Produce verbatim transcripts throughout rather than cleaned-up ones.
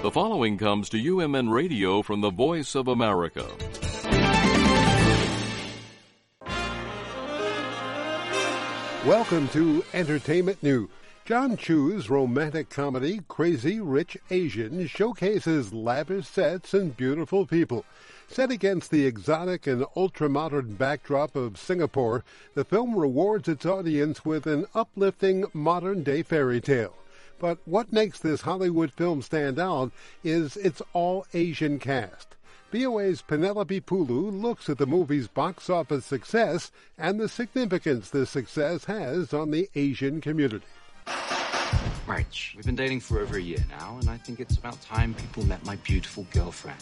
The following comes to U M N Radio from the Voice of America. Welcome to Entertainment News. John Chu's romantic comedy, Crazy Rich Asian, showcases lavish sets and beautiful people. Set against the exotic and ultra-modern backdrop of Singapore, the film rewards its audience with an uplifting modern-day fairy tale. But what makes this Hollywood film stand out is its all-Asian cast. V O A's Penelope Pulu looks at the movie's box office success and the significance this success has on the Asian community. March, we've been dating for over a year now, and I think it's about time people met my beautiful girlfriend.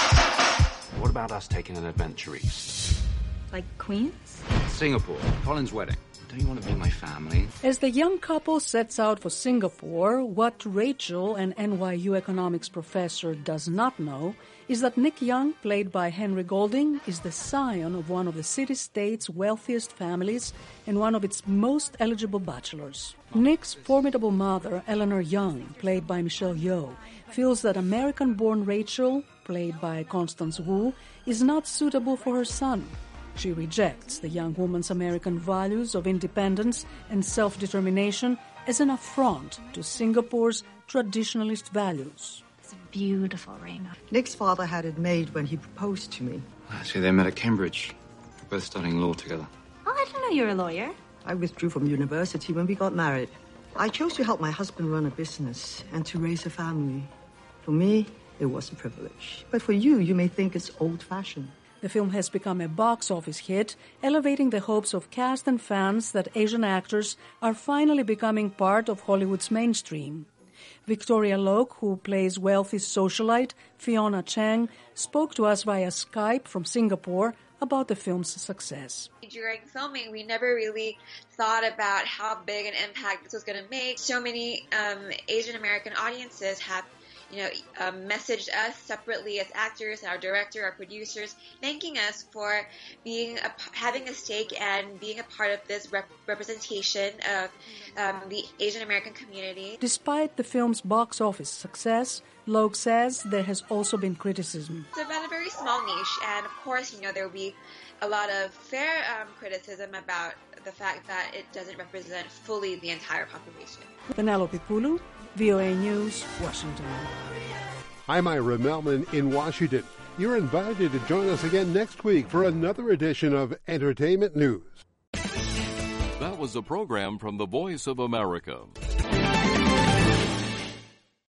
What about us taking an adventure east? Like Queens? Singapore, Colin's wedding. Don't you want to meet my family? As the young couple sets out for Singapore, what Rachel, an N Y U economics professor, does not know is that Nick Young, played by Henry Golding, is the scion of one of the city-state's wealthiest families and one of its most eligible bachelors. Nick's formidable mother, Eleanor Young, played by Michelle Yeoh, feels that American-born Rachel, played by Constance Wu, is not suitable for her son. She rejects the young woman's American values of independence and self-determination as an affront to Singapore's traditionalist values. It's a beautiful ring. Nick's father had it made when he proposed to me. Actually, they met at Cambridge. We're both studying law together. Oh, I didn't know you were a lawyer. I withdrew from university when we got married. I chose to help my husband run a business and to raise a family. For me, it was a privilege. But for you, you may think it's old-fashioned. The film has become a box office hit, elevating the hopes of cast and fans that Asian actors are finally becoming part of Hollywood's mainstream. Victoria Loke, who plays wealthy socialite Fiona Cheng, spoke to us via Skype from Singapore about the film's success. During filming, we never really thought about how big an impact this was going to make. So many um, Asian American audiences have you know, um, messaged us separately as actors, our director, our producers, thanking us for being a, having a stake and being a part of this rep- representation of um, the Asian American community. Despite the film's box office success, Logue says there has also been criticism. It's about a very small niche, and of course, you know, there will be a lot of fair um, criticism about the fact that it doesn't represent fully the entire population. Penelope Pulu, V O A News, Washington. I'm Ira Melman in Washington. You're invited to join us again next week for another edition of Entertainment News. That was a program from the Voice of America.